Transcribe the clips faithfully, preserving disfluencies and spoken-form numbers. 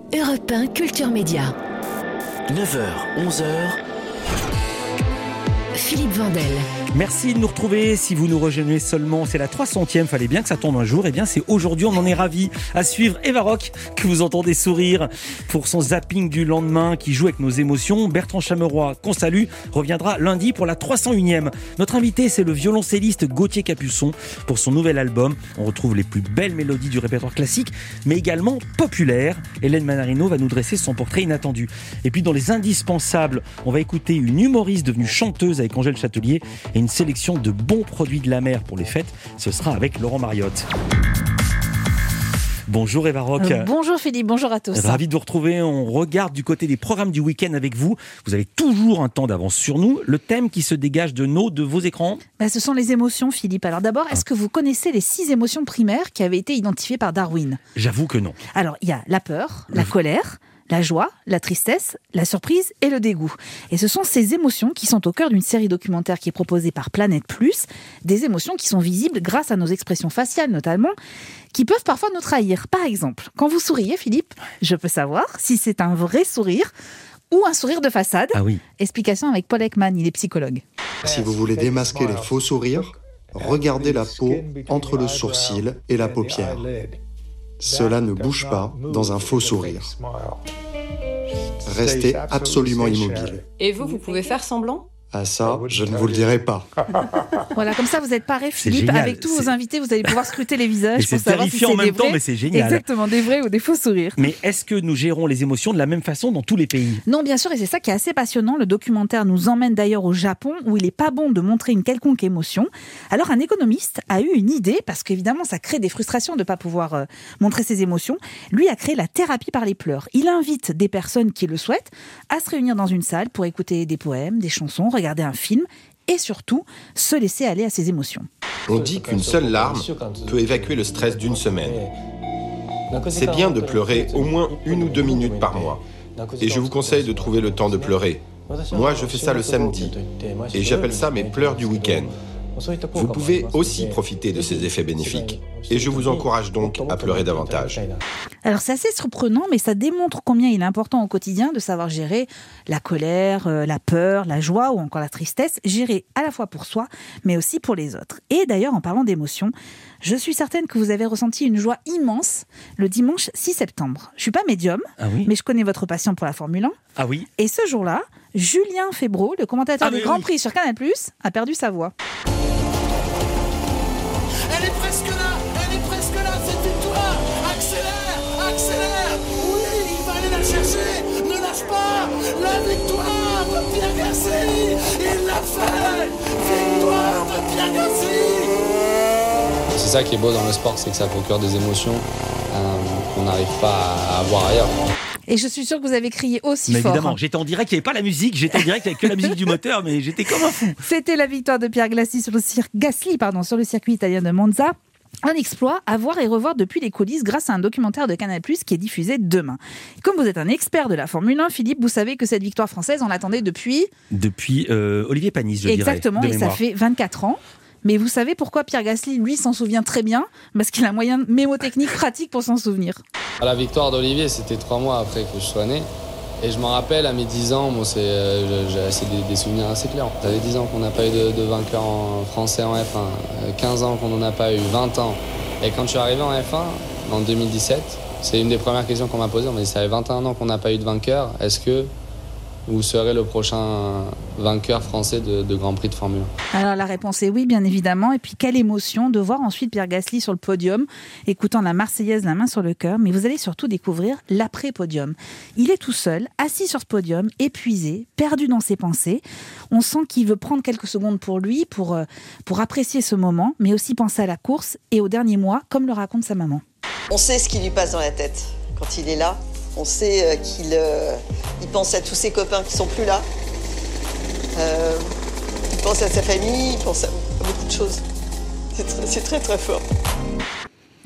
Europe un Culture Média. neuf heures, onze heures. Philippe Vandel. Merci de nous retrouver. Si vous nous rejoignez seulement, c'est la trois centième, fallait bien que ça tombe un jour. Et bien c'est aujourd'hui, on en est ravis. À suivre Eva Rock, que vous entendez sourire pour son zapping du lendemain qui joue avec nos émotions. Bertrand Chameroy, qu'on salue, reviendra lundi pour la trois cent unième. Notre invité, c'est le violoncelliste Gauthier Capuçon pour son nouvel album. On retrouve les plus belles mélodies du répertoire classique, mais également populaire. Hélène Manarino va nous dresser son portrait inattendu. Et puis dans les indispensables, on va écouter une humoriste devenue chanteuse avec Angèle Châtelier et une sélection de bons produits de la mer pour les fêtes. Ce sera avec Laurent Mariotte. Bonjour Eva Rock. Euh, bonjour Philippe, bonjour à tous. Ravi de vous retrouver. On regarde du côté des programmes du week-end avec vous. Vous avez toujours un temps d'avance sur nous. Le thème qui se dégage de nos, de vos écrans bah, ce sont les émotions, Philippe. Alors d'abord, est-ce que vous connaissez les six émotions primaires qui avaient été identifiées par Darwin ? J'avoue que non. Alors, il y a la peur, la colère, la joie, la tristesse, la surprise et le dégoût. Et ce sont ces émotions qui sont au cœur d'une série documentaire qui est proposée par Planète Plus, des émotions qui sont visibles grâce à nos expressions faciales notamment, qui peuvent parfois nous trahir. Par exemple, quand vous souriez, Philippe, je peux savoir si c'est un vrai sourire ou un sourire de façade. Ah oui. Explication avec Paul Ekman, il est psychologue. Si vous voulez démasquer les faux sourires, regardez la peau entre le sourcil et la paupière. Cela ne bouge pas dans un faux sourire. Restez absolument immobile. Et vous, vous pouvez faire semblant ? À ça, je ne vous le dirai pas. Voilà, comme ça vous êtes paré, Philippe. génial. Avec tous vos C'est- invités, vous allez pouvoir scruter les visages Et pour c'est savoir si terrifiant c'est en des même temps, vrais- mais c'est génial. Exactement, des vrais ou des faux sourires. Mais est-ce que nous gérons les émotions de la même façon dans tous les pays ? Non, bien sûr, et c'est ça qui est assez passionnant. Le documentaire nous emmène d'ailleurs au Japon, où il n'est pas bon de montrer une quelconque émotion. Alors, un économiste a eu une idée, parce qu'évidemment, ça crée des frustrations de ne pas pouvoir euh, montrer ses émotions. Lui a créé la thérapie par les pleurs. Il invite des personnes qui le souhaitent à se réunir dans une salle pour écouter des poèmes, des chansons, regarder un film et surtout se laisser aller à ses émotions. On dit qu'une seule larme peut évacuer le stress d'une semaine. C'est bien de pleurer au moins une ou deux minutes par mois. Et je vous conseille de trouver le temps de pleurer. Moi, je fais ça le samedi. Et j'appelle ça mes pleurs du week-end. Vous pouvez aussi profiter de ces effets bénéfiques. Et je vous encourage donc à pleurer davantage. Alors c'est assez surprenant, mais ça démontre combien il est important au quotidien de savoir gérer la colère, euh, la peur, la joie ou encore la tristesse, gérer à la fois pour soi, mais aussi pour les autres. Et d'ailleurs, en parlant d'émotions, je suis certaine que vous avez ressenti une joie immense le dimanche six septembre. Je suis pas médium, Ah oui. mais je connais votre passion pour la Formule un. Ah oui. Et ce jour-là, Julien Febvre, le commentateur Ah des oui, Grands oui. Prix sur Canal plus, a perdu sa voix. Elle est presque là, elle est presque là, cette victoire. Accélère, accélère. Oui, il va aller la chercher. Ne lâche pas. La victoire de Pierre Gasly. Il l'a fait. Victoire de Pierre Gasly. C'est ça qui est beau dans le sport, c'est que ça procure des émotions euh, qu'on n'arrive pas à avoir ailleurs. Et je suis sûre que vous avez crié aussi Mais fort. évidemment, j'étais en direct, il n'y avait pas la musique, j'étais en direct avec que la musique du moteur, mais j'étais comme un fou. C'était la victoire de Pierre Gasly sur le, cir- Gasly, pardon, sur le circuit italien de Monza. Un exploit à voir et revoir depuis les coulisses grâce à un documentaire de Canal plus, qui est diffusé demain. Comme vous êtes un expert de la Formule un, Philippe, vous savez que cette victoire française, on l'attendait depuis... Depuis euh, Olivier Panis, je Exactement, dirais, de et ça mémoire. fait vingt-quatre ans. Mais vous savez pourquoi Pierre Gasly, lui, s'en souvient très bien ? Parce qu'il a un moyen mémotechnique pratique pour s'en souvenir. À la victoire d'Olivier, c'était trois mois après que je sois né. Et je m'en rappelle, à mes dix ans, bon, c'est, euh, j'ai assez des, des souvenirs assez clairs. Ça fait dix ans qu'on n'a pas eu de, de vainqueur en français en F un, euh, quinze ans qu'on n'en a pas eu, vingt ans. Et quand je suis arrivé en F un, en deux mille dix-sept, c'est une des premières questions qu'on m'a posées. On m'a dit, ça fait vingt et un ans qu'on n'a pas eu de vainqueur. Est-ce que vous serez le prochain vainqueur français de, de Grand Prix de Formule un? Alors la réponse est oui, bien évidemment. Et puis quelle émotion de voir ensuite Pierre Gasly sur le podium, écoutant la Marseillaise la main sur le cœur. Mais vous allez surtout découvrir l'après-podium. Il est tout seul, assis sur ce podium, épuisé, perdu dans ses pensées. On sent qu'il veut prendre quelques secondes pour lui, pour, euh, pour apprécier ce moment, mais aussi penser à la course et aux derniers mois, comme le raconte sa maman. On sait ce qui lui passe dans la tête quand il est là. On sait euh, qu'il euh, il pense à tous ses copains qui sont plus là. Euh, il pense à sa famille, il pense à beaucoup de choses. C'est très, c'est très très fort.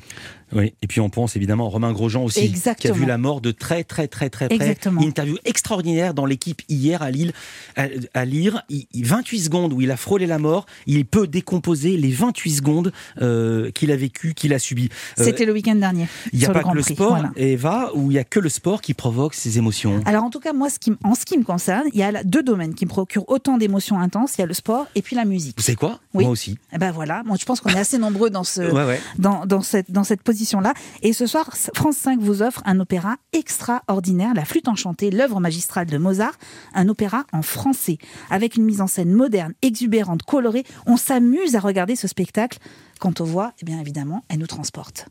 Oui, et puis on pense évidemment à Romain Grosjean aussi, Exactement. qui a vu la mort de très très très très près. Exactement. Interview extraordinaire dans l'équipe hier à Lille, à, à lire, il, il, vingt-huit secondes où il a frôlé la mort, il peut décomposer les vingt-huit secondes euh, qu'il a vécu, qu'il a subi. Euh, C'était le week-end dernier. Il n'y a sur pas le Grand que le Prix, sport, voilà. Eva, où il n'y a que le sport qui provoque ces émotions. Alors en tout cas, moi, ce qui, en ce qui me concerne, il y a deux domaines qui me procurent autant d'émotions intenses. Il y a le sport et puis la musique. Vous savez quoi ? Oui. Moi aussi. Eh ben voilà, moi je pense qu'on est assez nombreux dans ce, ouais, ouais. dans, dans cette, dans cette position-là. Et ce soir, France cinq vous offre un opéra extraordinaire, La Flûte enchantée, l'œuvre magistrale de Mozart, un opéra en français, avec une mise en scène moderne, exubérante, colorée. On s'amuse à regarder ce spectacle. Quant aux voix, eh bien évidemment, elles nous transportent.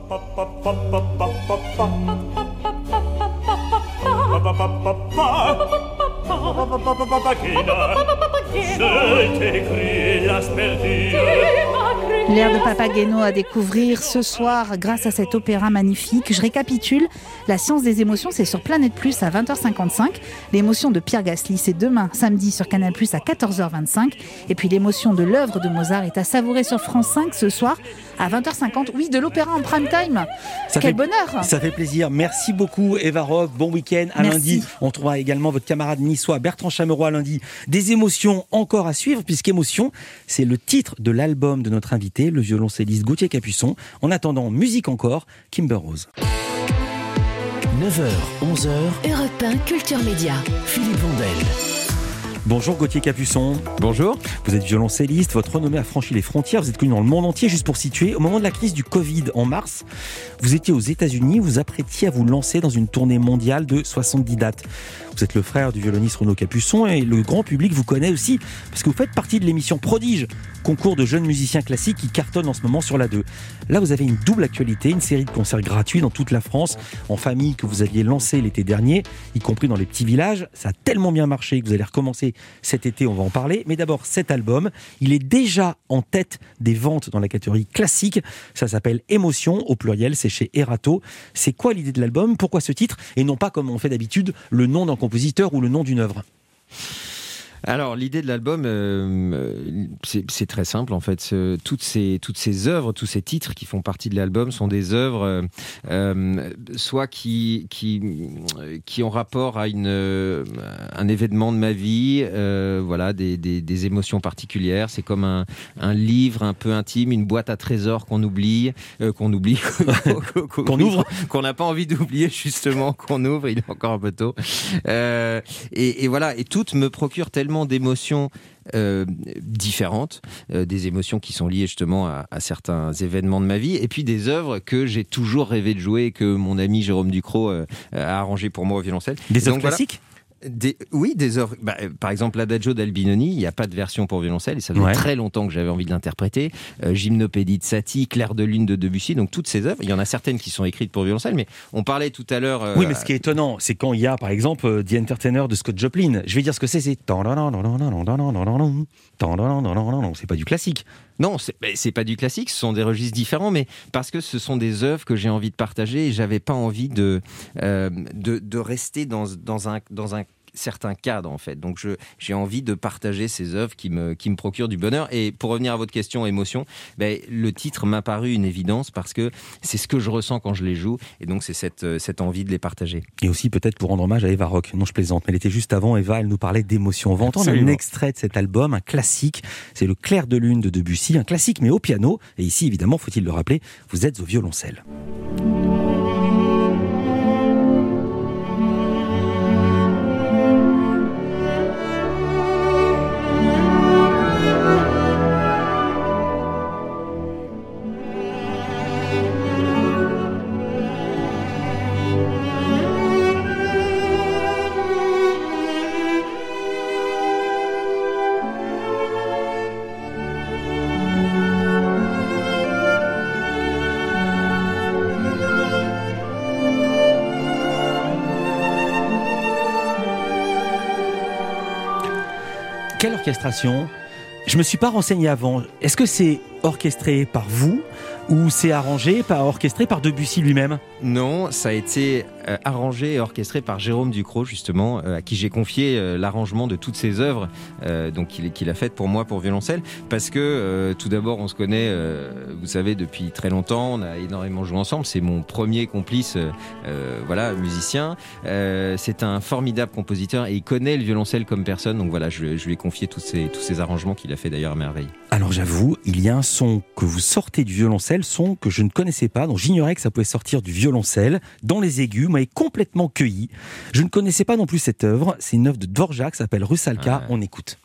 L'air de Papageno à découvrir ce soir grâce à cet opéra magnifique. Je récapitule, La Science des émotions, c'est sur Planète Plus à vingt heures cinquante-cinq. L'émotion de Pierre Gasly, c'est demain, samedi, sur Canal Plus à quatorze heures vingt-cinq. Et puis l'émotion de l'œuvre de Mozart est à savourer sur France cinq ce soir à vingt heures cinquante. Oui, de l'opéra en prime time. Ça Quel fait, bonheur. Ça fait plaisir. Merci beaucoup Eva Rock. Bon week-end. À Merci. lundi, on trouvera également votre camarade niçois Bertrand Chameroy lundi. Des émotions encore à suivre, puisqu'émotion, c'est le titre de l'album de notre invité, le violoncelliste Gauthier Capuçon. En attendant, musique encore, Kimber Rose. neuf heures, onze heures, Europe un Culture Média. Philippe Vandel. Bonjour Gauthier Capuçon. Bonjour. Vous êtes violoncelliste, votre renommée a franchi les frontières, vous êtes connu dans le monde entier. Juste pour situer, au moment de la crise du Covid en mars, vous étiez aux États-Unis, vous apprêtiez à vous lancer dans une tournée mondiale de soixante-dix dates. Vous êtes le frère du violoniste Renaud Capuçon et le grand public vous connaît aussi parce que vous faites partie de l'émission Prodige, concours de jeunes musiciens classiques qui cartonne en ce moment sur la deux. Là, vous avez une double actualité, une série de concerts gratuits dans toute la France, en famille, que vous aviez lancé l'été dernier, y compris dans les petits villages. Ça a tellement bien marché que vous allez recommencer cet été, on va en parler. Mais d'abord, cet album, il est déjà en tête des ventes dans la catégorie classique. Ça s'appelle Émotion, au pluriel, c'est chez Erato. C'est quoi l'idée de l'album ? Pourquoi ce titre ? Et non pas, comme on fait d'habitude, le nom d'un compositeur ou le nom d'une œuvre. Alors l'idée de l'album, euh, c'est, c'est très simple en fait. Ce, toutes ces toutes ces œuvres, tous ces titres qui font partie de l'album sont des œuvres euh, soit qui qui qui ont rapport à une un événement de ma vie, euh, voilà, des, des des émotions particulières. C'est comme un un livre un peu intime, une boîte à trésors qu'on oublie, euh, qu'on oublie, qu'on, qu'on, qu'on ouvre, qu'on n'a pas envie d'oublier justement, qu'on ouvre. Il est encore un peu tôt. Euh, et, et voilà, et toutes me procurent tellement d'émotions euh, différentes, euh, des émotions qui sont liées justement à, à certains événements de ma vie, et puis des œuvres que j'ai toujours rêvé de jouer et que mon ami Jérôme Ducrot euh, a arrangé pour moi au violoncelle. Des œuvres Donc, classiques ? Voilà. Des, oui, des œuvres. Bah, par exemple, l'Adagio d'Albinoni, il n'y a pas de version pour violoncelle et ça faisait ouais. très longtemps que j'avais envie de l'interpréter. Euh, Gymnopédie de Satie, Clair de lune de Debussy, donc toutes ces œuvres. Il y en a certaines qui sont écrites pour violoncelle, mais on parlait tout à l'heure. Euh, oui, mais ce qui est étonnant, c'est quand il y a, par exemple, The Entertainer de Scott Joplin. Je vais dire ce que c'est. C'est c'est pas du classique. Non, c'est, c'est pas du classique, ce sont des registres différents, mais parce que ce sont des œuvres que j'ai envie de partager et j'avais pas envie de, euh, de, de rester dans, dans un, dans un certains cadres en fait. Donc je, j'ai envie de partager ces œuvres qui me, qui me procurent du bonheur. Et pour revenir à votre question émotion, ben, le titre m'a paru une évidence parce que c'est ce que je ressens quand je les joue et donc c'est cette, cette envie de les partager. Et aussi peut-être pour rendre hommage à Eva Rock. Non, je plaisante, mais elle était juste avant. Eva, elle nous parlait d'émotion. On va entendre Absolument. un extrait de cet album, un classique. C'est le Clair de lune de Debussy, un classique mais au piano. Et ici, évidemment, faut-il le rappeler, vous êtes au violoncelle. Quelle orchestration ? Je me suis pas renseigné avant. Est-ce que c'est orchestré par vous ou c'est arrangé, par, orchestré par Debussy lui-même ? Non, ça a été euh, arrangé et orchestré par Jérôme Ducrot, justement, euh, à qui j'ai confié euh, l'arrangement de toutes ses œuvres, euh, donc qu'il, qu'il a faites pour moi pour violoncelle, parce que euh, tout d'abord, on se connaît, euh, vous savez, depuis très longtemps, on a énormément joué ensemble. C'est mon premier complice, euh, euh, voilà, musicien. Euh, c'est un formidable compositeur et il connaît le violoncelle comme personne, donc voilà, je, je lui ai confié tous ces, tous ces arrangements qu'il a fait d'ailleurs à merveille. Alors j'avoue, il y a un son que vous sortez du violoncelle, son que je ne connaissais pas, donc j'ignorais que ça pouvait sortir du violoncelle, dans les aigus, m'avait complètement cueilli. Je ne connaissais pas non plus cette œuvre, c'est une œuvre de Dvorak, ça s'appelle Rusalka, ah. On écoute.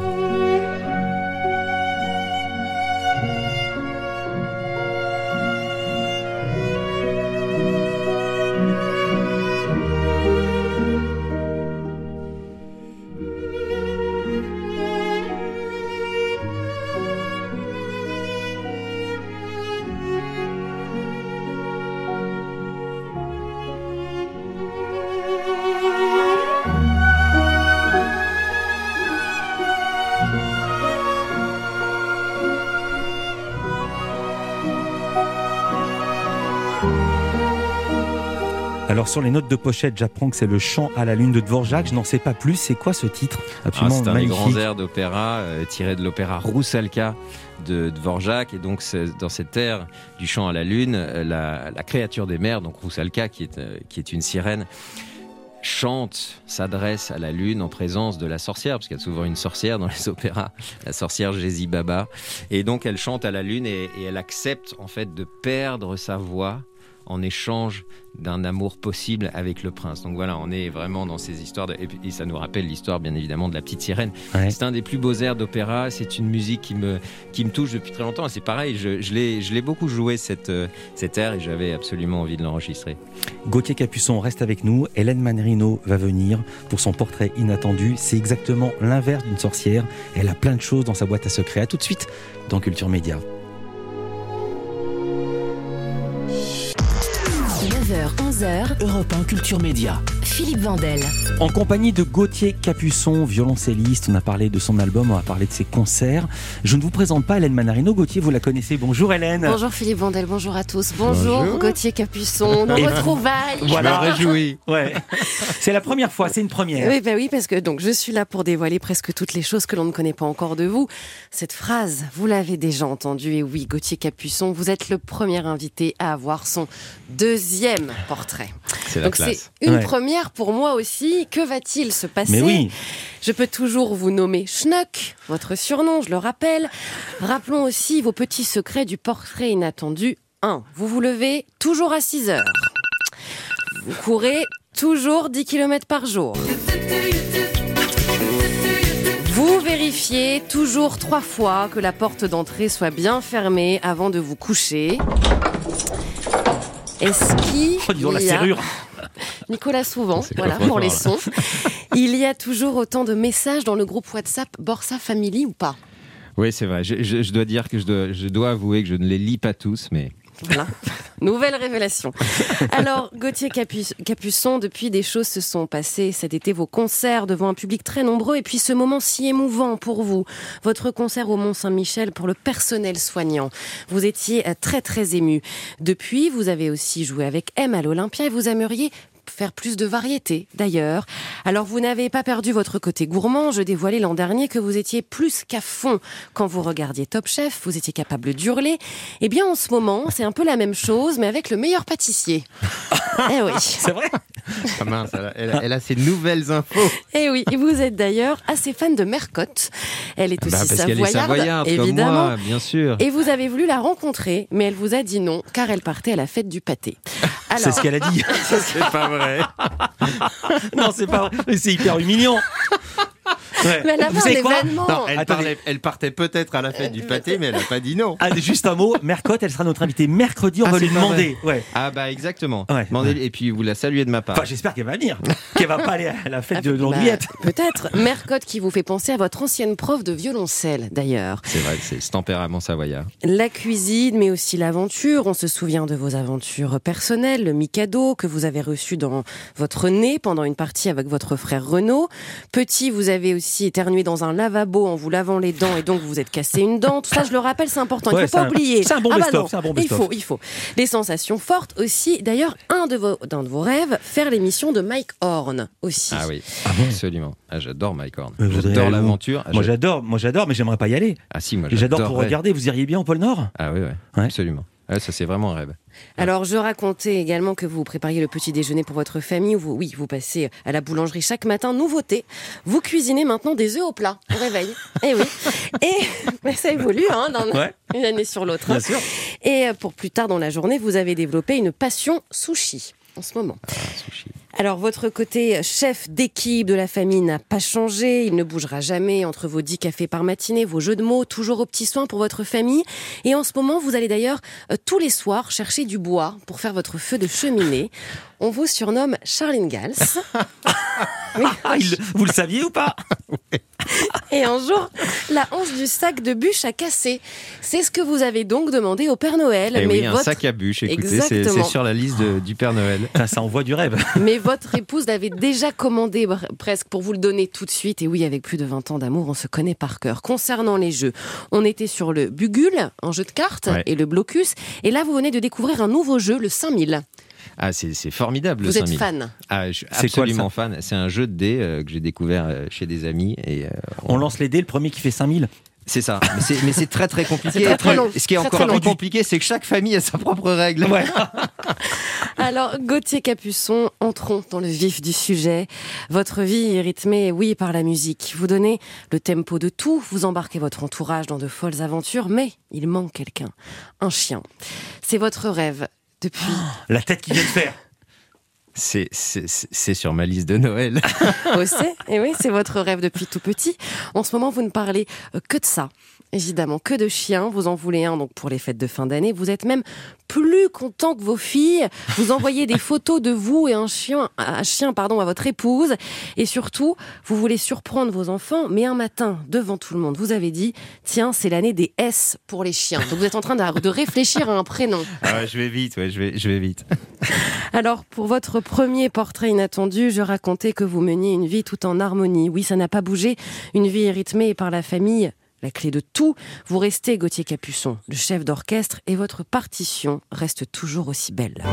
Alors sur les notes de pochette, j'apprends que c'est le chant à la lune de Dvorak. Je n'en sais pas plus. C'est quoi ce titre absolument ah, c'est magnifique. un des grands airs d'opéra euh, tiré de l'opéra Rusalka de Dvorak. Et donc c'est, dans cette ère du chant à la lune, euh, la, la créature des mers, donc Rusalka, qui est, euh, qui est une sirène, chante, s'adresse à la lune en présence de la sorcière, parce qu'il y a souvent une sorcière dans les opéras, la sorcière Jézibaba. Et donc elle chante à la lune et, et elle accepte en fait de perdre sa voix en échange d'un amour possible avec le prince. Donc voilà, on est vraiment dans ces histoires de... et, puis, et ça nous rappelle l'histoire bien évidemment de la petite sirène. Ouais. C'est un des plus beaux airs d'opéra, c'est une musique qui me, qui me touche depuis très longtemps et c'est pareil, je, je, l'ai, je l'ai beaucoup joué cette, euh, cet air et j'avais absolument envie de l'enregistrer. Gauthier Capuçon reste avec nous, Hélène Manarino va venir pour son portrait inattendu, c'est exactement l'inverse d'une sorcière, elle a plein de choses dans sa boîte à secrets. À tout de suite dans Culture Média. neuf heures onze heures, Europe un Culture Média. Philippe Vandel. En compagnie de Gauthier Capuçon, violoncelliste, on a parlé de son album, on a parlé de ses concerts. Je ne vous présente pas Hélène Manarino. Gauthier, vous la connaissez. Bonjour Hélène. Bonjour Philippe Vandel, bonjour à tous. Bonjour, bonjour. Gauthier Capuçon, nos retrouvailles. Voilà, réjouis. Ouais. C'est la première fois, c'est une première. Oui, bah oui, parce que donc je suis là pour dévoiler presque toutes les choses que l'on ne connaît pas encore de vous. Cette phrase, vous l'avez déjà entendue, et oui, Gauthier Capuçon, vous êtes le premier invité à avoir son deuxième portrait. C'est la donc classe. C'est une ouais. première pour moi aussi. Que va-t-il se passer ? Mais oui. Je peux toujours vous nommer Schnock, votre surnom, je le rappelle. Rappelons aussi vos petits secrets du portrait inattendu. un. Vous vous levez toujours à six heures. Vous courez toujours dix kilomètres par jour. Vous vérifiez toujours trois fois que la porte d'entrée soit bien fermée avant de vous coucher. Est-ce qu'il oh, disons, y la a... serrure. Nicolas Souvent, voilà, pour les sons. Il y a toujours autant de messages dans le groupe WhatsApp Borsa Family ou pas ? Oui, c'est vrai. Je, je, je dois dire que je dois, je dois avouer que je ne les lis pas tous, mais... Voilà, nouvelle révélation. Alors, Gauthier Capu- Capuçon, depuis des choses se sont passées cet été, vos concerts devant un public très nombreux, et puis ce moment si émouvant pour vous, votre concert au Mont-Saint-Michel pour le personnel soignant. Vous étiez très très ému. Depuis, vous avez aussi joué avec M à l'Olympia et vous aimeriez faire plus de variété, d'ailleurs. Alors, vous n'avez pas perdu votre côté gourmand. Je dévoilais l'an dernier que vous étiez plus qu'à fond quand vous regardiez Top Chef. Vous étiez capable d'hurler. Eh bien, en ce moment, c'est un peu la même chose, mais avec le meilleur pâtissier. Eh oui. C'est vrai ? Ah mince, elle a, elle, a, elle a ses nouvelles infos. Eh oui, et vous êtes d'ailleurs assez fan de Mercotte. Elle est aussi bah parce savoyarde, qu'elle est savoyarde, évidemment. Comme moi, bien sûr. Et vous avez voulu la rencontrer, mais elle vous a dit non, car elle partait à la fête du pâté. Alors... C'est ce qu'elle a dit. Ça, c'est pas vrai. Non, c'est pas vrai. Mais c'est hyper humiliant. Ouais. Mais elle a vous un savez quoi événement. Non, elle, parlait, elle partait peut-être à la fête du pâté, mais elle n'a pas dit non. Ah, juste un mot, Mercotte, elle sera notre invitée mercredi, on ah, va lui demander. Ouais. Ah bah exactement. Ouais. Demandez, et puis vous la saluez de ma part. Enfin, j'espère qu'elle va venir, qu'elle va pas aller à la fête ah, de bah, l'Andouillette. Peut-être. Mercotte qui vous fait penser à votre ancienne prof de violoncelle, d'ailleurs. C'est vrai, c'est ce tempérament savoyard. La cuisine, mais aussi l'aventure. On se souvient de vos aventures personnelles, le Mikado que vous avez reçu dans votre nez pendant une partie avec votre frère Renaud. Petit, vous avez aussi aussi éternué dans un lavabo en vous lavant les dents et donc vous vous êtes cassé une dent. Tout ça, je le rappelle, c'est important. Il ne Ouais, faut pas c'est un- oublier. c'est un bon Ah bah best-of, non, c'est un bon il best-of. faut, il faut. Les sensations fortes aussi. D'ailleurs, un de vos, d'un de vos rêves, faire l'émission de Mike Horn aussi. Ah oui, absolument. Ah, j'adore Mike Horn. Euh, vous voudriez J'adore aller où l'aventure. Moi J'a- j'adore, moi j'adore, mais j'aimerais pas y aller. Ah si, moi J'adore pour j'adorerais. regarder. Vous iriez bien au pôle Nord? Ah oui, ouais, Ouais. absolument. Ouais, ça c'est vraiment un rêve. Alors, je racontais également que vous prépariez le petit déjeuner pour votre famille. Où vous, oui, vous passez à la boulangerie chaque matin. Nouveauté, vous cuisinez maintenant des œufs au plat au réveil. Eh oui. Et mais ça évolue hein, d'un- Ouais. une année sur l'autre. Bien hein. sûr. Et pour plus tard dans la journée, vous avez développé une passion sushi en ce moment. Ah, sushi. Alors, votre côté chef d'équipe de la famille n'a pas changé. Il ne bougera jamais entre vos dix cafés par matinée, vos jeux de mots, toujours aux petits soins pour votre famille. Et en ce moment, vous allez d'ailleurs euh, tous les soirs chercher du bois pour faire votre feu de cheminée. On vous surnomme Charline Gals. Oui. Ah, il- vous le saviez ou pas? Et un jour, la hanche du sac de bûche a cassé. C'est ce que vous avez donc demandé au Père Noël. Eh mais oui, un votre... sac à bûche, écoutez, c'est, Exactement. c'est sur la liste de- du Père Noël. Ça, ça envoie du rêve. Mais votre épouse l'avait déjà commandé br- presque pour vous le donner tout de suite. Et oui, avec plus de vingt ans d'amour, on se connaît par cœur. Concernant les jeux, on était sur le Bugule, un jeu de cartes, Ouais. et le Blocus. Et là, vous venez de découvrir un nouveau jeu, le cinq mille. Ah, c'est, c'est formidable. Vous le êtes cinq mille. fan. Ah, je suis C'est quoi, le absolument fan. C'est un jeu de dés euh, que j'ai découvert euh, chez des amis. Et, euh, On lance les dés, le premier qui fait cinq mille. C'est ça. Mais c'est, mais c'est très très compliqué. C'est très, très long. Ce qui est Très, encore très long. plus compliqué, c'est que chaque famille a sa propre règle. Ouais. Alors, Gauthier Capuçon, entrons dans le vif du sujet. Votre vie est rythmée, oui, par la musique. Vous donnez le tempo de tout, vous embarquez votre entourage dans de folles aventures, mais il manque quelqu'un. Un chien. C'est votre rêve depuis... La tête qui vient de faire. C'est, c'est, c'est- c'est sur ma liste de Noël. aussi. Et oui, c'est votre rêve depuis tout petit. En ce moment, vous ne parlez euh, que de ça. Évidemment, que de chiens. Vous en voulez un donc pour les fêtes de fin d'année. Vous êtes même plus content que vos filles. Vous envoyez des photos de vous et un chien, un chien pardon, à votre épouse. Et surtout, vous voulez surprendre vos enfants. Mais un matin, devant tout le monde, vous avez dit tiens, c'est l'année des S pour les chiens. Donc vous êtes en train de, de réfléchir à un prénom. Ah ouais, je vais vite, ouais, je vais, je vais vite. Alors, pour votre premier portrait inattendu, je racontais que vous meniez une vie tout en harmonie. Oui, ça n'a pas bougé. Une vie rythmée par la famille. La clé de tout, vous restez Gauthier Capuçon, le chef d'orchestre, et votre partition reste toujours aussi belle.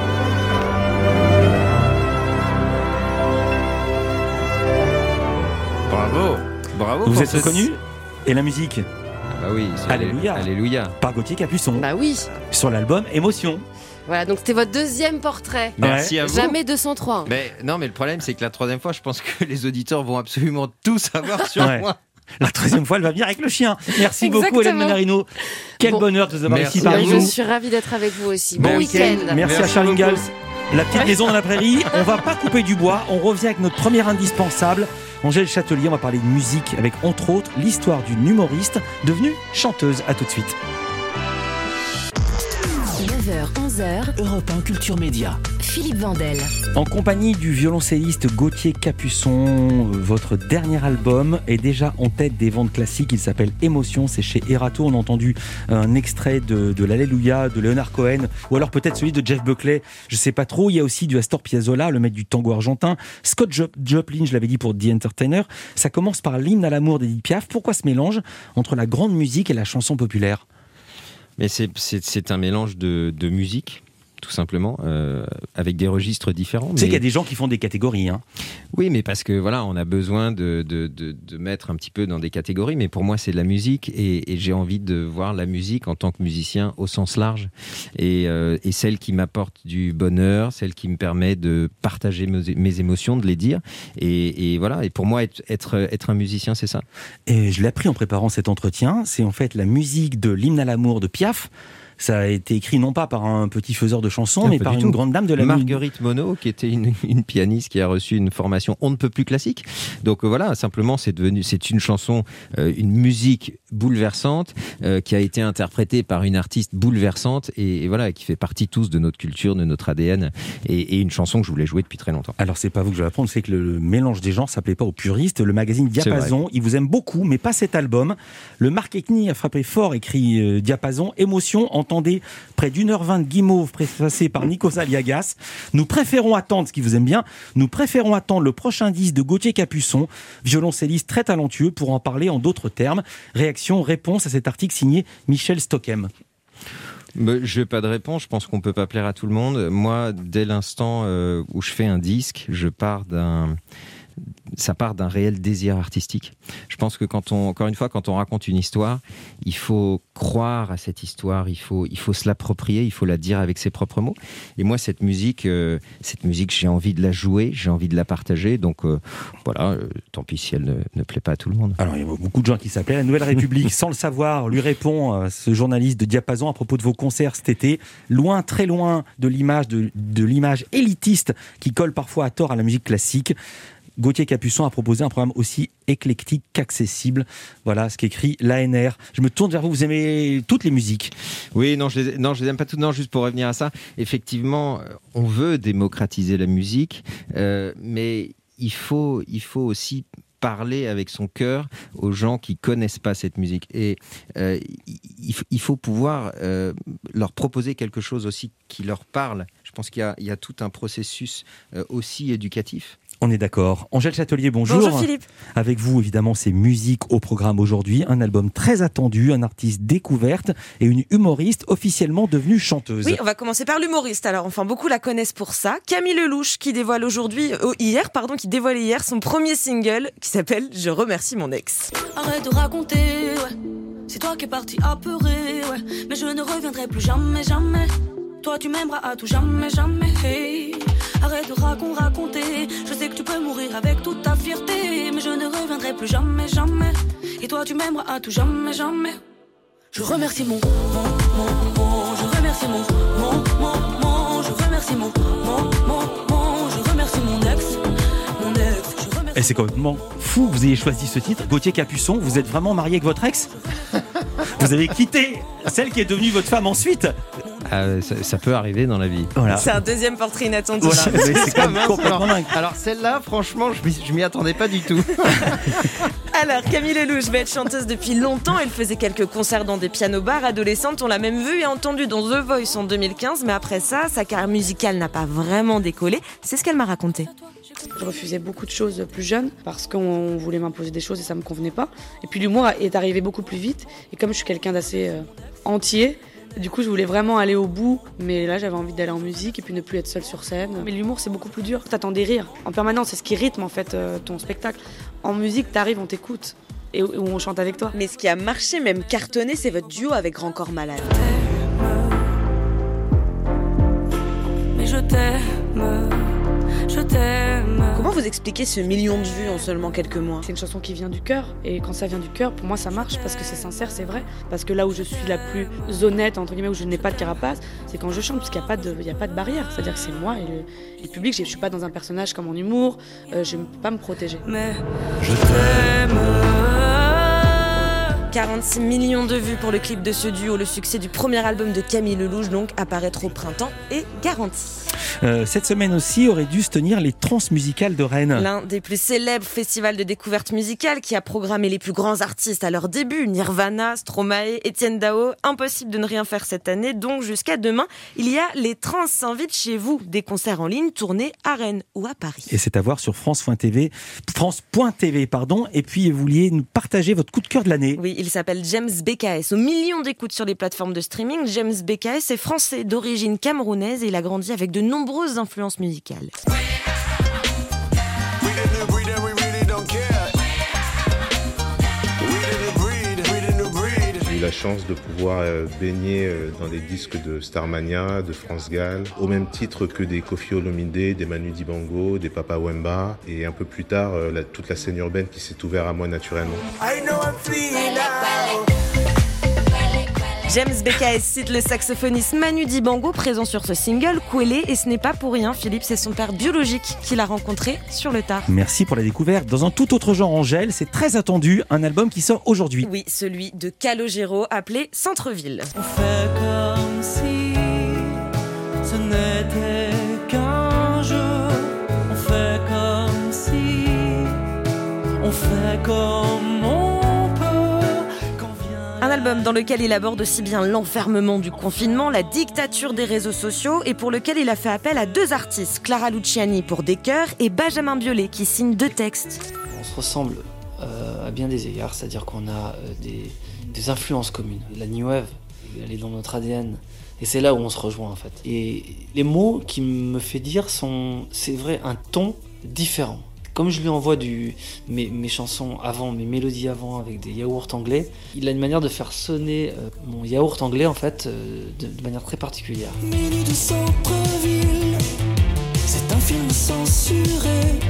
Bravo. Bravo. Vous pour êtes ce- reconnu? Et la musique? Bah oui, c'est Alléluia. Alléluia. Par Gauthier Capuçon. Bah oui. Sur l'album Émotion. Voilà, donc c'était votre deuxième portrait. Merci à vous. Jamais deux cent trois. Mais non, mais le problème, c'est que la troisième fois, je pense que les auditeurs vont absolument tout savoir sur Ouais. moi. La troisième fois, elle va venir avec le chien. Merci beaucoup, Exactement. Hélène Manarino. Quel Bon. bonheur de vous avoir Merci ici parmi à Je nous. suis ravie d'être avec vous aussi. Bon Bon week-end. week-end. Merci, à Merci Charline beaucoup. Gals. La petite maison dans la prairie. On va pas couper du bois. On revient avec notre première indispensable. Angèle Châtelier, on va parler de musique avec, entre autres, l'histoire d'une humoriste devenue chanteuse. À tout de suite. neuf heures, onze heures, Europe un Culture Média. Philippe Vandel. En compagnie du violoncelliste Gauthier Capuçon, euh, votre dernier album est déjà en tête des ventes classiques. Il s'appelle Émotion, c'est chez Erato. On a entendu un extrait de, de l'Alléluia de Leonard Cohen, ou alors peut-être celui de Jeff Buckley, je sais pas trop. Il y a aussi du Astor Piazzolla, le maître du tango argentin. Scott Jo- Joplin, je l'avais dit pour The Entertainer. Ça commence par l'hymne à l'amour d'Edith Piaf. Pourquoi ce mélange entre la grande musique et la chanson populaire? Mais c'est, c'est, c'est un mélange de, de musique, tout simplement, euh, avec des registres différents. Tu sais mais- qu'il y a des gens qui font des catégories. Hein. Oui, mais parce que voilà, on a besoin de, de, de, de mettre un petit peu dans des catégories. Mais pour moi, c'est de la musique et, et j'ai envie de voir la musique en tant que musicien au sens large et, euh, et celle qui m'apporte du bonheur, celle qui me permet de partager mes, mes émotions, de les dire. Et, et voilà. Et pour moi, être, être, être un musicien, c'est ça. Et je l'ai appris en préparant cet entretien. C'est en fait la musique de l'hymne à l'amour de Piaf. Ça a été écrit non pas par un petit faiseur de chansons, Ah, mais pas par du une tout. grande dame de la musique. Marguerite Monod, qui était une, une pianiste qui a reçu une formation on ne peut plus classique. Donc euh, voilà, simplement, c'est devenu, c'est une chanson, euh, une musique bouleversante euh, qui a été interprétée par une artiste bouleversante et, et voilà, qui fait partie tous de notre culture, de notre A D N et, et une chanson que je voulais jouer depuis très longtemps. Alors c'est pas vous que je vais apprendre, c'est que le mélange des genres s'appelait pas aux puristes. Le magazine Diapason, il vous aime beaucoup, mais pas cet album. Le marketing a frappé fort, écrit euh, Diapason, émotion en entendez près d'une heure vingt de Guimauve préfacé par Nikos Aliagas. Nous préférons attendre, ce qui vous aime bien, nous préférons attendre le prochain disque de Gauthier Capuçon, violoncelliste très talentueux, pour en parler en d'autres termes. Réaction, réponse à cet article signé Michel Stockem. Je n'ai pas de réponse, je pense qu'on ne peut pas plaire à tout le monde. Moi, dès l'instant euh, où je fais un disque, je pars d'un... ça part d'un réel désir artistique. Je pense que quand on, encore une fois, quand on raconte une histoire, il faut croire à cette histoire, il faut, il faut se l'approprier, il faut la dire avec ses propres mots. Et moi, cette musique, euh, cette musique, j'ai envie de la jouer, j'ai envie de la partager. Donc euh, voilà, euh, tant pis si elle ne, ne plaît pas à tout le monde. Alors il y a beaucoup de gens qui s'appellent La Nouvelle République, sans le savoir, lui répond euh, ce journaliste de Diapason à propos de vos concerts cet été. Loin, très loin de l'image, de, de l'image élitiste qui colle parfois à tort à la musique classique. Gauthier Capuçon a proposé un programme aussi éclectique qu'accessible. Voilà ce qu'écrit l'A N R. Je me tourne vers vous, vous aimez toutes les musiques? Oui, non, je les, non, je les aime pas toutes. Non, juste pour revenir à ça, effectivement, on veut démocratiser la musique, euh, mais il faut, il faut aussi parler avec son cœur aux gens qui connaissent pas cette musique. Et euh, il, il faut pouvoir euh, leur proposer quelque chose aussi qui leur parle. Je pense qu'il y a, il y a tout un processus euh, aussi éducatif. On est d'accord. Angèle Châtelier, bonjour. Bonjour Philippe. Avec vous, évidemment, c'est musique au programme aujourd'hui. Un album très attendu, un artiste découverte et une humoriste officiellement devenue chanteuse. Oui, on va commencer par l'humoriste. Alors, enfin, beaucoup la connaissent pour ça. Camille Lelouch, qui dévoile aujourd'hui, euh, hier, pardon, qui dévoilait hier son premier single qui s'appelle Je remercie mon ex. Arrête de raconter, ouais. C'est toi qui es parti apeuré, ouais. Mais je ne reviendrai plus jamais, jamais. Toi tu m'aimeras à tout jamais, jamais. Hey. Arrête de raconter, raconter. Je sais que tu peux mourir avec toute ta fierté, mais je ne reviendrai plus jamais, jamais. Et toi tu m'aimeras à tout jamais, jamais. Je remercie mon, mon, mon, mon. Je remercie mon, mon, mon, mon. Je remercie mon, mon, mon, mon. Je remercie mon ex, mon ex. Je remercie... Et c'est complètement fou que vous ayez choisi ce titre. Gauthier Capuçon, vous êtes vraiment marié avec votre ex? Vous avez quitté celle qui est devenue votre femme ensuite? Euh, ça, ça peut arriver dans la vie. Voilà. C'est un deuxième portrait inattendu. Voilà, c'est quand même complètement dingue. Alors celle-là, franchement, je m'y, je m'y attendais pas du tout. Alors Camille Lelouch va être chanteuse depuis longtemps. Elle faisait quelques concerts dans des piano-bars. Adolescente, on l'a même vue et entendue dans The Voice en deux mille quinze. Mais après ça, sa carrière musicale n'a pas vraiment décollé. C'est ce qu'elle m'a raconté. Je refusais beaucoup de choses plus jeune parce qu'on voulait m'imposer des choses et ça me convenait pas. Et puis l'humour est arrivé beaucoup plus vite. Et comme je suis quelqu'un d'assez euh, entier, du coup je voulais vraiment aller au bout. Mais là j'avais envie d'aller en musique et puis ne plus être seule sur scène. Mais l'humour c'est beaucoup plus dur. T'attends des rires en permanence, c'est ce qui rythme en fait euh, ton spectacle. En musique t'arrives, on t'écoute et où on chante avec toi. Mais ce qui a marché, même cartonné, c'est votre duo avec Grand Corps Malade. Mais je t'aime. Je t'aime. Comment vous expliquez ce million de vues en seulement quelques mois? C'est une chanson qui vient du cœur et quand ça vient du cœur, pour moi ça marche parce que c'est sincère, c'est vrai. Parce que là où je suis la plus honnête, entre guillemets, où je n'ai pas de carapace, c'est quand je chante parce qu'il n'y a pas de, il y a pas de barrière. C'est-à-dire que c'est moi et le, et le public. Je ne suis pas dans un personnage comme en humour, euh, je ne peux pas me protéger. Mais je t'aime. quarante-six millions de vues pour le clip de ce duo. Le succès du premier album de Camille Lelouch, donc, apparaître au printemps est garanti. Euh, cette semaine aussi aurait dû se tenir les Transmusicales de Rennes. L'un des plus célèbres festivals de découverte musicale qui a programmé les plus grands artistes à leur début. Nirvana, Stromae, Etienne Dao. Impossible de ne rien faire cette année, donc jusqu'à demain, il y a les Trans s'invitent chez vous. Des concerts en ligne tournés à Rennes ou à Paris. Et c'est à voir sur France point T V, France point T V, pardon. Et puis vous vouliez nous partager votre coup de cœur de l'année. Oui, il s'appelle James B K S. Aux millions d'écoutes sur les plateformes de streaming, James B K S est français d'origine camerounaise et il a grandi avec de nombreuses influences musicales. J'ai eu la chance de pouvoir baigner dans les disques de Starmania, de France Gall, au même titre que des Koffi Olomide, des Manu Dibango, des Papa Wemba, et un peu plus tard, la, toute la scène urbaine qui s'est ouverte à moi naturellement. James B K S cite le saxophoniste Manu Dibango présent sur ce single, Kwele, et ce n'est pas pour rien, Philippe, c'est son père biologique qu'il a rencontré sur le tard. Merci pour la découverte. Dans un tout autre genre, Angèle, c'est très attendu, un album qui sort aujourd'hui. Oui, celui de Calogero, appelé Centre-Ville. On fait comme si ce n'était qu'un jeu. On fait comme si on fait comme on peut. Un album album dans lequel il aborde aussi bien l'enfermement du confinement, la dictature des réseaux sociaux et pour lequel il a fait appel à deux artistes, Clara Luciani pour des chœurs et Benjamin Biolay qui signe deux textes. On se ressemble euh, à bien des égards, c'est-à-dire qu'on a euh, des, des influences communes. La New Wave, elle est dans notre A D N. Et c'est là où on se rejoint en fait. Et les mots qu'il me fait dire sont, c'est vrai, un ton différent. Comme je lui envoie du, mes, mes chansons avant, mes mélodies avant avec des yaourts anglais, il a une manière de faire sonner euh, mon yaourt anglais en fait euh, de, de manière très particulière. Minuit de centre-ville, c'est un film censuré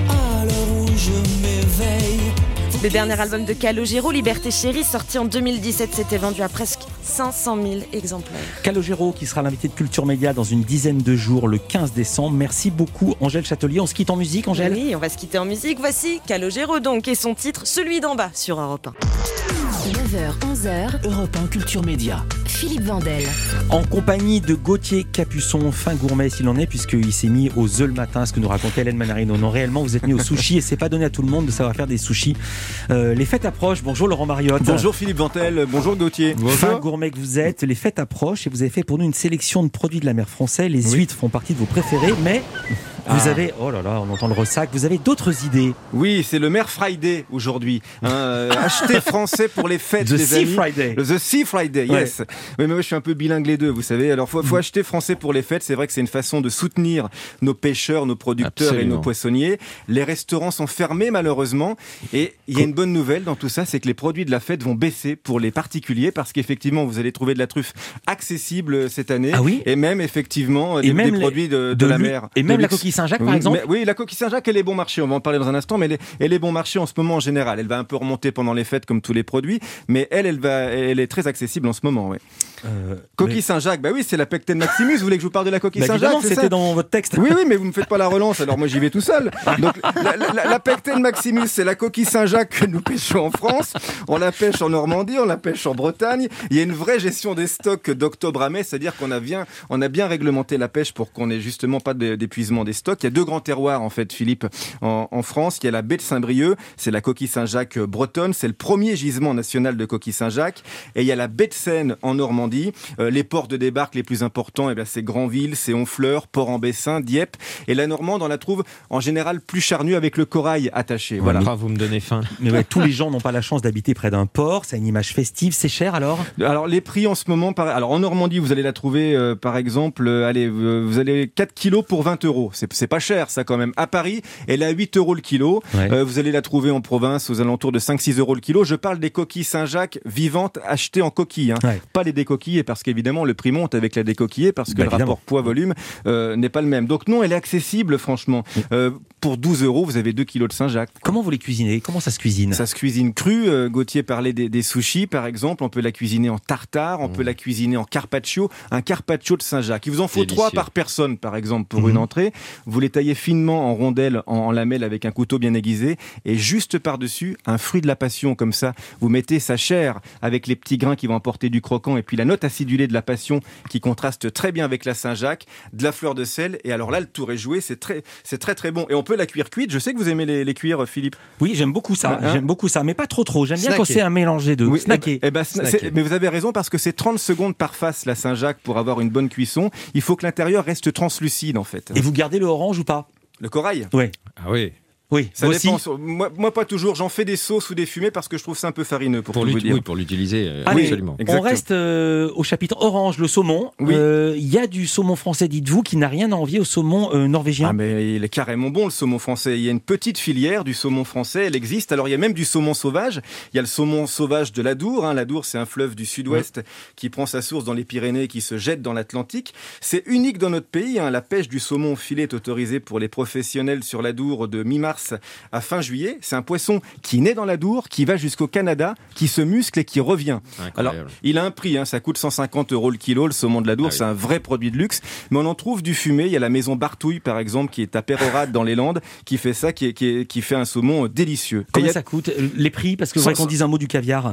à l'heure où je m'éveille. Le dernier album de Calogero, Liberté Chérie, sorti en deux mille dix-sept, s'était vendu à presque cinq cent mille exemplaires. Calogero qui sera l'invité de Culture Média dans une dizaine de jours, le quinze décembre. Merci beaucoup Angèle Châtelier. On se quitte en musique, Angèle ? Oui, on va se quitter en musique. Voici Calogero donc et son titre, Celui d'en bas, sur Europe un. neuf heures onze heures, Europe un Culture Média. Philippe Vandel. En compagnie de Gauthier Capuçon, fin gourmet s'il en est, puisqu'il s'est mis aux œufs le matin, ce que nous racontait Hélène Manarino. Non, réellement, vous êtes mis aux sushis et c'est pas donné à tout le monde de savoir faire des sushis. Euh, les fêtes approchent. Bonjour Laurent Mariotte. Bonjour Philippe Vandel. Bonjour Gauthier. Fin gourmet que vous êtes, les fêtes approchent et vous avez fait pour nous une sélection de produits de la mer française. Les oui. huîtres font partie de vos préférés, mais vous ah. avez, oh là là, on entend le ressac, vous avez d'autres idées. Oui, c'est le Mer Friday aujourd'hui. Hein, euh, acheter français pour les fêtes, The les Sea amis. Friday. Le The Sea Friday, yes. Ouais. Oui, mais moi je suis un peu bilingue les deux, vous savez. Alors faut, faut mmh. acheter français pour les fêtes. C'est vrai que c'est une façon de soutenir nos pêcheurs, nos producteurs Absolument. et nos poissonniers. Les restaurants sont fermés malheureusement. Et il y a une bonne nouvelle dans tout ça, c'est que les produits de la fête vont baisser pour les particuliers parce qu'effectivement vous allez trouver de la truffe accessible cette année. Ah oui. Et même effectivement et des, même des les, produits de, de, de la lu- mer. Et même la coquille Saint-Jacques oui, par exemple. mais, oui, la coquille Saint-Jacques elle est bon marché. On va en parler dans un instant, mais elle est, elle est bon marché en ce moment en général. Elle va un peu remonter pendant les fêtes comme tous les produits, mais elle, elle va, elle est très accessible en ce moment. Ouais. Euh, coquille mais... Saint-Jacques, bah oui, c'est la Pecten Maximus. Vous voulez que je vous parle de la coquille bah Saint-Jacques, c'est c'était ça dans votre texte. Oui, oui, mais vous me faites pas la relance, alors moi j'y vais tout seul. Donc la, la, la Pecten Maximus, c'est la coquille Saint-Jacques que nous pêchons en France. On la pêche en Normandie, on la pêche en Bretagne. Il y a une vraie gestion des stocks d'octobre à mai, c'est-à-dire qu'on a bien, on a bien réglementé la pêche pour qu'on ait justement pas d'épuisement des stocks. Il y a deux grands terroirs en fait, Philippe, en, en France. Il y a la baie de Saint-Brieuc, c'est la coquille Saint-Jacques bretonne, c'est le premier gisement national de coquille Saint-Jacques. Et il y a la baie de Seine en Normandie. Euh, les ports de débarque les plus importants, eh bien, c'est Granville, c'est Honfleur, Port-en-Bessin, Dieppe. Et la Normande, on la trouve en général plus charnue avec le corail attaché. Voilà. voilà. Vous me donnez faim. Mais ouais, tous les gens n'ont pas la chance d'habiter près d'un port. C'est une image festive. C'est cher alors ? Alors les prix en ce moment, par... alors en Normandie, vous allez la trouver euh, par exemple, euh, allez, euh, vous allez quatre kilos pour vingt euros. C'est, c'est pas cher ça quand même. À Paris, elle est à huit euros le kilo. Ouais. Euh, vous allez la trouver en province aux alentours de cinq six euros le kilo. Je parle des coquilles Saint-Jacques vivantes achetées en coquille, hein. Ouais. Pas les décoquillées parce qu'évidemment le prix monte avec la décoquillée parce que bah, le évidemment. rapport poids-volume euh, n'est pas le même. Donc non, elle est accessible franchement. Euh, pour douze euros, vous avez deux kilos de Saint-Jacques. Comment vous les cuisinez ? Comment ça se cuisine ? Ça se cuisine cru. Euh, Gauthier parlait des, des sushis par exemple. On peut la cuisiner en tartare, on mmh. peut la cuisiner en carpaccio. Un carpaccio de Saint-Jacques. Il vous en faut trois par personne par exemple pour mmh. une entrée. Vous les taillez finement en rondelles, en, en lamelles avec un couteau bien aiguisé et juste par-dessus un fruit de la passion comme ça. Vous mettez sa chair avec les petits grains qui vont apporter du croquant et puis la note acidulée de la passion qui contraste très bien avec la Saint-Jacques, de la fleur de sel et alors là le tour est joué, c'est très c'est très très bon et on peut la cuire cuite. Je sais que vous aimez les, les cuire, Philippe. Oui, j'aime beaucoup ça. Hein j'aime beaucoup ça, mais pas trop trop. J'aime Snacker. bien quand c'est un mélange des deux. Oui, Snacker. Eh ben, c'est, mais vous avez raison parce que c'est trente secondes par face la Saint-Jacques pour avoir une bonne cuisson. Il faut que l'intérieur reste translucide en fait. Et vous gardez le orange ou pas ? Le corail ? Oui. Ah oui. Oui, ça dépend. Moi, moi, pas toujours. J'en fais des sauces ou des fumées parce que je trouve ça un peu farineux pour, pour tout vous dire. Oui, pour l'utiliser. Euh, Allez, absolument. On reste euh, au chapitre orange, le saumon. Il oui. euh, y a du saumon français, dites-vous, qui n'a rien à envier au saumon euh, norvégien. Ah, mais il est carrément bon le saumon français. Il y a une petite filière du saumon français. Elle existe. Alors il y a même du saumon sauvage. Il y a le saumon sauvage de l'Adour. Hein. L'Adour, c'est un fleuve du Sud-Ouest ouais. qui prend sa source dans les Pyrénées, qui se jette dans l'Atlantique. C'est unique dans notre pays. Hein. La pêche du saumon filet est autorisée pour les professionnels sur l'Adour de mi-mars à fin juillet. C'est un poisson qui naît dans l'Adour, qui va jusqu'au Canada, qui se muscle et qui revient. Incroyable. Alors, il a un prix, hein, ça coûte cent cinquante euros le kilo, le saumon de l'Adour, ah oui. c'est un vrai produit de luxe. Mais on en trouve du fumé. Il y a la maison Bartouille, par exemple, qui est à Pérorade dans les Landes, qui fait ça, qui, est, qui, est, qui fait un saumon délicieux. Combien a... ça coûte ? Les prix ? Parce que vous voudrais qu'on dise un mot du caviar. Euh...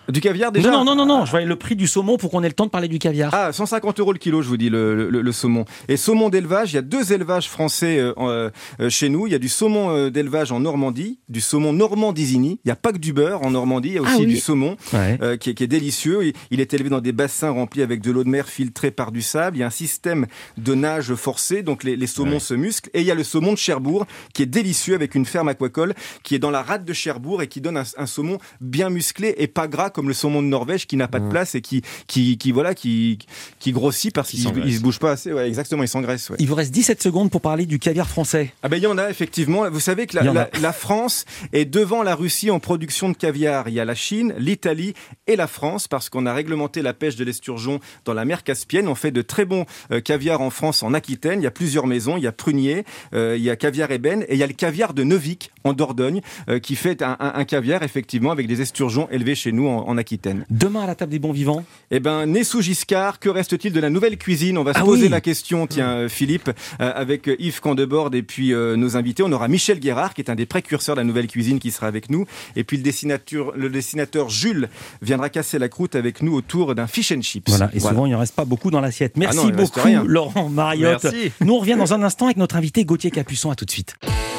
Du caviar déjà? Non, non, non, non, je voyais le prix du saumon pour qu'on ait le temps de parler du caviar. Ah, cent cinquante euros le kilo, je vous dis, le, le, le saumon. Et saumon d'élevage, il y a deux élevages français euh, euh, chez nous. Il y a du saumon euh, d'élevage en Normandie, du saumon normand-d'Isigny. Il n'y a pas que du beurre en Normandie, il y a aussi ah, oui. du saumon ouais. euh, qui, est, qui est délicieux. Il, il est élevé dans des bassins remplis avec de l'eau de mer filtrée par du sable. Il y a un système de nage forcé, donc les, les saumons ouais. se musclent. Et il y a le saumon de Cherbourg qui est délicieux avec une ferme aquacole qui est dans la rade de Cherbourg et qui donne un, un saumon bien musclé et pas gras comme le saumon de Norvège qui n'a pas de place et qui, qui, qui, voilà, qui, qui grossit parce qu'il ne se bouge pas assez. Ouais, exactement, il s'engraisse. Ouais. Il vous reste dix-sept secondes pour parler du caviar français. Ah ben, il y en a effectivement. Vous savez que la, la, la France est devant la Russie en production de caviar. Il y a la Chine, l'Italie et la France parce qu'on a réglementé la pêche de l'esturgeon dans la mer Caspienne. On fait de très bons euh, caviar en France, en Aquitaine. Il y a plusieurs maisons. Il y a Prunier, euh, il y a Caviar Ébène et il y a le caviar de Neuvik en Dordogne euh, qui fait un, un, un caviar effectivement avec des esturgeons élevés chez nous en, en Aquitaine. Demain à la table des bons vivants. Eh ben, né sous Giscard, que reste-t-il de la nouvelle cuisine? On va se ah poser oui. la question, tiens, Philippe, euh, avec Yves Candeborde et puis euh, nos invités. On aura Michel Guérard, qui est un des précurseurs de la nouvelle cuisine, qui sera avec nous. Et puis le dessinateur, le dessinateur Jules viendra casser la croûte avec nous autour d'un fish and chips. Voilà, et voilà. souvent, il n'en reste pas beaucoup dans l'assiette. Merci ah non, beaucoup, Laurent Mariotte. Merci. Nous, on revient dans un instant avec notre invité Gauthier Capuçon. À tout de suite.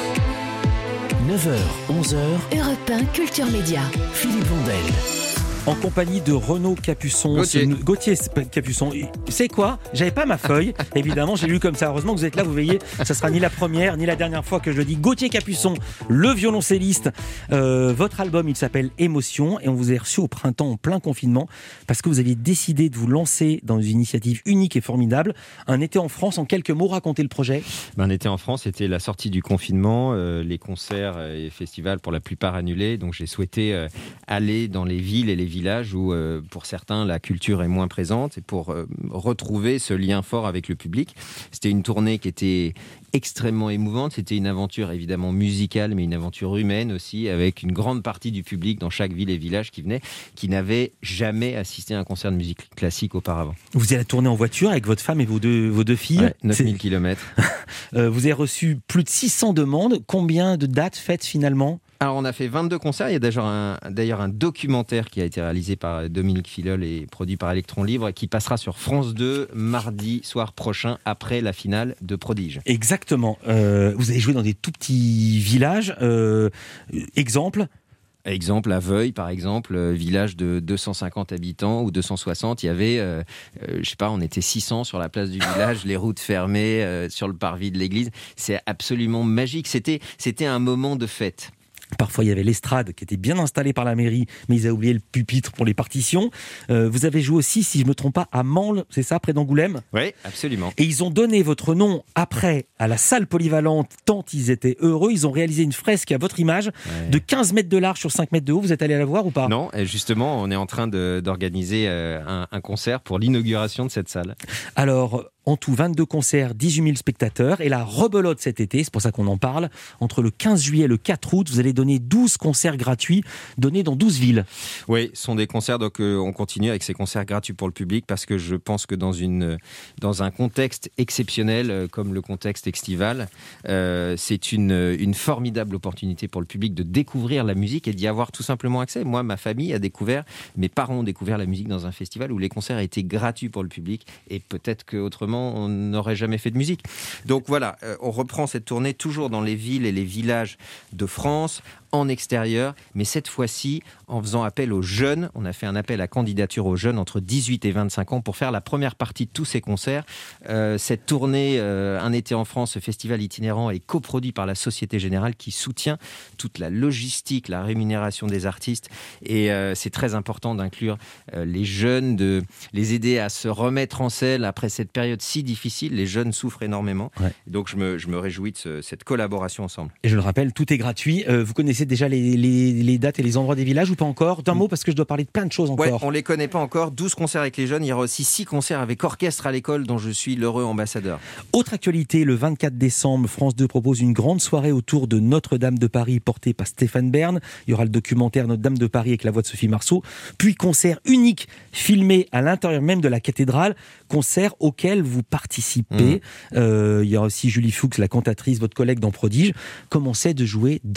neuf heures, onze heures. Europe un Culture Média. Philippe Vandel. En compagnie de Renaud Capuçon. Gauthier. Gauthier Capuçon. C'est quoi? J'avais pas ma feuille. Évidemment, j'ai lu comme ça. Heureusement que vous êtes là, vous voyez. Ça sera ni la première, ni la dernière fois que je le dis. Gauthier Capuçon, le violoncelliste. Euh, votre album, il s'appelle Émotion. Et on vous a reçu au printemps en plein confinement parce que vous aviez décidé de vous lancer dans une initiative unique et formidable. Un été en France. En quelques mots, racontez le projet. Ben, un été en France, c'était la sortie du confinement. Euh, les concerts et festivals, pour la plupart, annulés. Donc, j'ai souhaité euh, aller dans les villes et les villes village où, euh, pour certains, la culture est moins présente et pour euh, retrouver ce lien fort avec le public. C'était une tournée qui était extrêmement émouvante. C'était une aventure évidemment musicale, mais une aventure humaine aussi, avec une grande partie du public dans chaque ville et village qui venait, qui n'avait jamais assisté à un concert de musique classique auparavant. Vous allez tourner en voiture avec votre femme et vos deux, vos deux filles. Ouais, neuf mille kilomètres. euh, vous avez reçu plus de six cents demandes. Combien de dates faites finalement ? Alors, on a fait vingt-deux concerts. Il y a d'ailleurs un, d'ailleurs un documentaire qui a été réalisé par Dominique Filol et produit par Electron Libre qui passera sur France deux mardi soir prochain après la finale de Prodige. Exactement. Euh, vous avez joué dans des tout petits villages. Euh, exemple Exemple, à Veuille, par exemple, euh, village de deux cent cinquante habitants ou deux cent soixante, il y avait, euh, euh, je sais pas, on était six cents sur la place du village, les routes fermées, euh, sur le parvis de l'église. C'est absolument magique. C'était, c'était un moment de fête. Parfois, il y avait l'estrade qui était bien installée par la mairie, mais ils avaient oublié le pupitre pour les partitions. Euh, vous avez joué aussi, si je ne me trompe pas, à Mansle, c'est ça, près d'Angoulême ? Oui, absolument. Et ils ont donné votre nom après à la salle polyvalente, tant ils étaient heureux. Ils ont réalisé une fresque à votre image ouais. de quinze mètres de large sur cinq mètres de haut. Vous êtes allé la voir ou pas ? Non, et justement, on est en train de, d'organiser euh, un, un concert pour l'inauguration de cette salle. Alors... En tout, vingt-deux concerts, dix-huit mille spectateurs. Et la rebelote cet été, c'est pour ça qu'on en parle, entre le quinze juillet et le quatre août, vous allez donner douze concerts gratuits, donnés dans douze villes. Oui, ce sont des concerts, donc euh, on continue avec ces concerts gratuits pour le public, parce que je pense que dans, une, dans un contexte exceptionnel, euh, comme le contexte estival, euh, c'est une, une formidable opportunité pour le public de découvrir la musique et d'y avoir tout simplement accès. Moi, ma famille a découvert, mes parents ont découvert la musique dans un festival où les concerts étaient gratuits pour le public, et peut-être qu'autrement, on n'aurait jamais fait de musique. Donc voilà, euh, on reprend cette tournée toujours dans les villes et les villages de France, en extérieur, mais cette fois-ci en faisant appel aux jeunes. On a fait un appel à candidature aux jeunes entre dix-huit et vingt-cinq ans pour faire la première partie de tous ces concerts. Euh, cette tournée, euh, Un été en France, ce festival itinérant est coproduit par la Société Générale qui soutient toute la logistique, la rémunération des artistes, et euh, c'est très important d'inclure euh, les jeunes, de les aider à se remettre en selle après cette période si difficile. Les jeunes souffrent énormément. Ouais. Donc je me, je me réjouis de ce, cette collaboration ensemble. Et je le rappelle, tout est gratuit. Euh, vous connaissez déjà les, les, les dates et les endroits des villages ou pas encore ? D'un mot, parce que je dois parler de plein de choses encore. Ouais, on ne les connaît pas encore. douze concerts avec les jeunes. Il y aura aussi six concerts avec orchestre à l'école, dont je suis l'heureux ambassadeur. Autre actualité, le vingt-quatre décembre, France deux propose une grande soirée autour de Notre-Dame de Paris, portée par Stéphane Bern. Il y aura le documentaire Notre-Dame de Paris avec la voix de Sophie Marceau. Puis concert unique, filmé à l'intérieur même de la cathédrale. Concert auquel vous participez. Mmh. Euh, il y a aussi Julie Fuchs, la cantatrice, votre collègue dans Prodige. Comment c'est de jouer dans Notre-Dame ?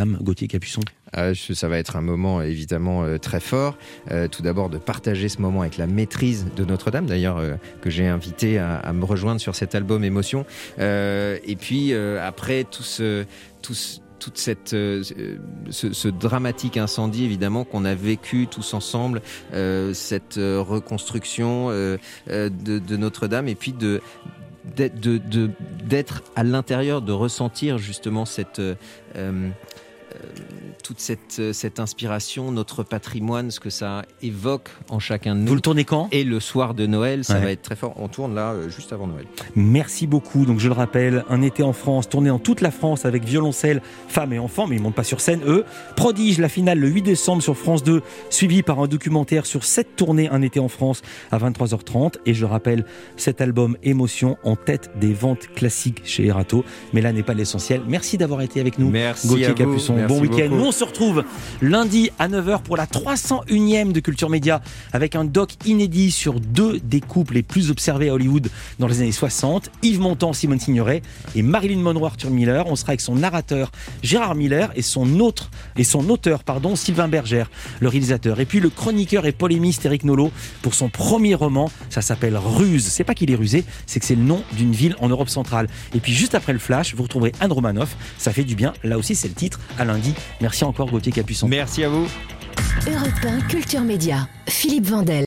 Notre-Dame, Gauthier Capuçon? Euh, ça va être un moment évidemment euh, très fort. Euh, tout d'abord de partager ce moment avec la maîtrise de Notre-Dame, d'ailleurs euh, que j'ai invité à, à me rejoindre sur cet album Émotion. Euh, et puis euh, après tout ce, tout ce toute cette, euh, ce, ce dramatique incendie évidemment qu'on a vécu tous ensemble, euh, cette euh, reconstruction euh, euh, de, de Notre-Dame, et puis de d'être, de, de, d'être à l'intérieur, de ressentir justement cette euh, euh, toute cette, cette inspiration, notre patrimoine, ce que ça évoque en chacun de nous. Vous le tournez quand? Et le soir de Noël, ça ouais. va être très fort. On tourne là, euh, juste avant Noël. Merci beaucoup. Donc je le rappelle, un été en France, tourné dans toute la France avec violoncelle, femmes et enfants, mais ils ne montent pas sur scène, eux. Prodige, la finale le huit décembre sur France deux, suivi par un documentaire sur cette tournée, un été en France, à vingt-trois heures trente. Et je rappelle, cet album Émotion en tête des ventes classiques chez Erato. Mais là n'est pas l'essentiel. Merci d'avoir été avec nous. Merci Gauthier à vous. Capuçon. Merci Bon week-end. beaucoup. Nous, on se retrouve lundi à neuf heures pour la trois cent unième de Culture Média avec un doc inédit sur deux des couples les plus observés à Hollywood dans les années soixante. Yves Montand, Simone Signoret et Marilyn Monroe, Arthur Miller. On sera avec son narrateur Gérard Miller et son autre et son auteur pardon Sylvain Bergère, le réalisateur. Et puis le chroniqueur et polémiste Éric Nolot pour son premier roman. Ça s'appelle Ruse. C'est pas qu'il est rusé, c'est que c'est le nom d'une ville en Europe centrale. Et puis juste après le flash, vous retrouverez Anne Romanoff. Ça fait du bien. Là aussi, c'est le titre. À lundi. Merci encore Gauthier Capuçon. Merci à vous. Europe un Culture Média, Philippe Vandel.